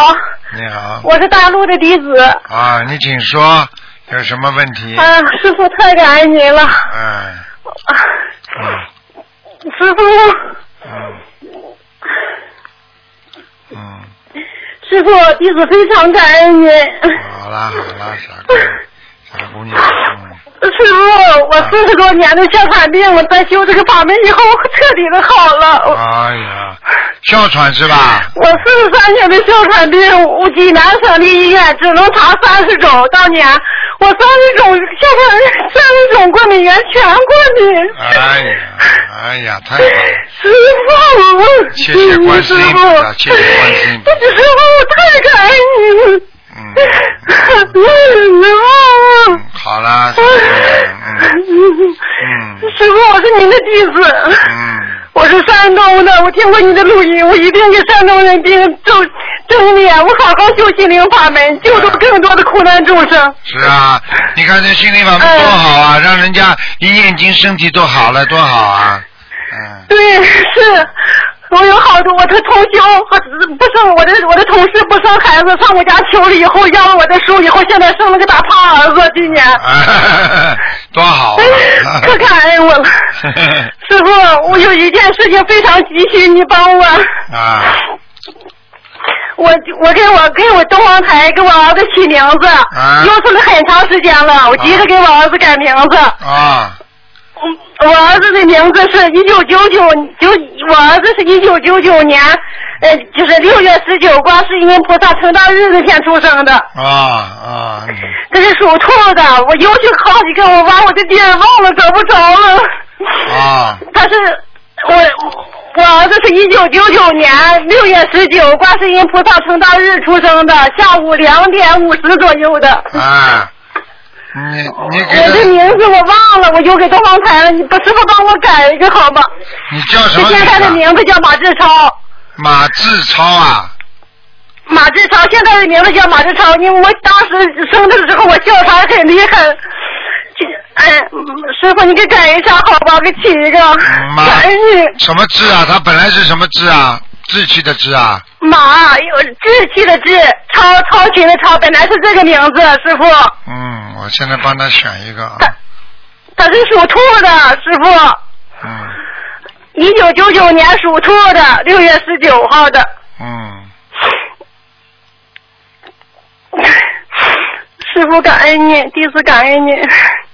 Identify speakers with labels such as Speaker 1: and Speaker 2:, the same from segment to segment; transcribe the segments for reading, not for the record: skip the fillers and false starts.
Speaker 1: 好。
Speaker 2: 你好。
Speaker 1: 我是大陆的弟子。
Speaker 2: 啊，你请说，有什么问题？
Speaker 1: 啊，师傅太感恩您了。师傅。师傅，弟子非常感恩您。
Speaker 2: 好啦，傻姑娘。
Speaker 1: 师傅，我40多年的哮喘病，我在修这个法门以后，彻底的好了。
Speaker 2: 哎呀，哮喘是吧？
Speaker 1: 我43年的哮喘病，济南省立医院只能查30种，当年我30种哮喘30种过敏源全过敏。
Speaker 2: 哎呀，太好了！
Speaker 1: 师傅，
Speaker 2: 谢谢观世音菩萨，谢谢观世音菩萨。
Speaker 1: 师傅，我太感恩你了。
Speaker 2: 好啦。
Speaker 1: 师傅，我是您的弟子。我是山东的，我听过你的录音，我一定给山东人正念，我好好修心灵法门，救助更多的苦难众生。
Speaker 2: 是啊，你看这心灵法门多好啊，让人家一念经身体都好了，多好啊。
Speaker 1: 对，是。我有好多我的同修不生我的同事不生孩子，上我家求了以后要了我的书以后，现在生了个大胖儿子，今年。
Speaker 2: 多好啊！
Speaker 1: 可感恩我了。师傅，我有一件事情非常急需你帮我。我给我东方台给我儿子起名字，忧愁了很长时间了，我急着给我儿子改名字。我儿子的名字是我儿子是1999年，就是6月19，观世音菩萨成道日那天出生的。这是属兔的，我又去好几个，我把我的地儿忘了，找不着了。他是我儿子是1999年6月19，观世音菩萨成道日出生的，下午2点50左右的。我的名字我忘了，我又给东方台了，你师傅帮我改一个好吗？
Speaker 2: 你叫什么名字？
Speaker 1: 现在的名字叫马志超。
Speaker 2: 马志超啊？
Speaker 1: 马志超，现在的名字叫马志超。因为我当时生的时候我哮喘很厉害，师傅你给改一下好吧，给起一个。感恩你。什么志啊？他本来是什么志啊？志气的志啊？马，有志气的志，超群的超，本来是这个名字，师傅。我现在帮他选一个啊。他是属兔的，师傅。1999年属兔的，6月19号的。师傅感恩你，弟子感恩你。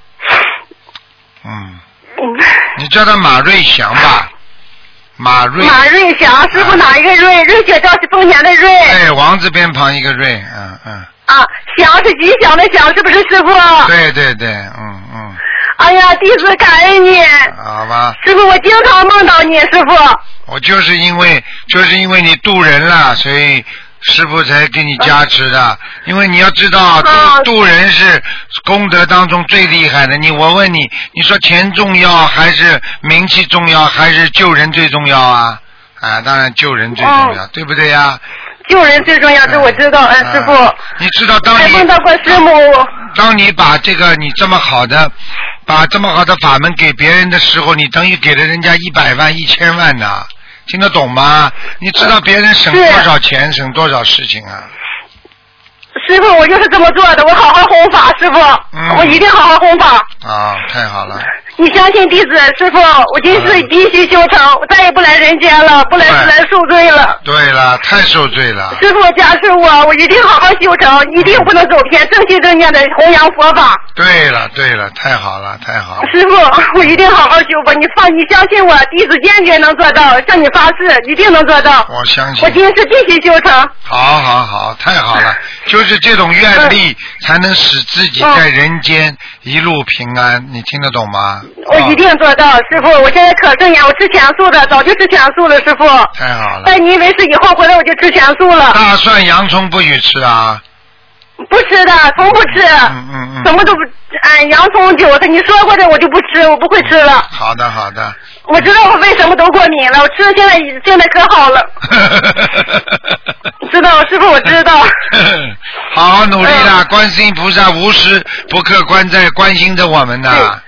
Speaker 1: 你叫他马瑞祥吧。马瑞祥，师傅哪一个瑞？瑞雪兆是丰年的瑞。对，王字边旁一个瑞，祥是吉祥的祥，是不是师傅？对，哎呀，弟子感恩你。好吧。师傅，我经常梦到你，师傅。我就是因为你渡人了，所以师傅才给你加持的。因为你要知道，渡人是功德当中最厉害的。我问你，你说钱重要还是名气重要，还是救人最重要啊？当然救人最重要，对不对呀？救人最重要，这我知道，师傅。你知道当你把这个你这么好的法门给别人的时候，你等于给了人家100万、1000万呢，听得懂吗？你知道别人省多少钱，省多少事情啊？师傅，我就是这么做的，我好好弘法，师傅，我一定好好弘法。太好了。你相信弟子，师傅，我今世必须修成，我再也不来人间了，不来受罪了。对了，太受罪了。师傅加持我一定好好修成，一定不能走偏，正心正念的弘扬佛法。对了，太好了。师傅，我一定好好修吧，你相信我，弟子坚决能做到，向你发誓，一定能做到。我相信。我今世必须修成。好，太好了，就是这种愿力才能使自己在人间一路平安，你听得懂吗？我一定做到，师傅，我现在可正眼，我吃全素的，早就吃全素了，师傅。太好了。拜您为师以后回来我就吃全素了。大蒜、洋葱不许吃啊？不吃的，从不吃。什么都不，洋葱、韭菜，你说过的我就不吃，我不会吃了。好的。我知道我为什么都过敏了，我吃了现在可好了。知道，师傅，我知道。好好努力啦，观世音菩萨无时不刻关心着我们的。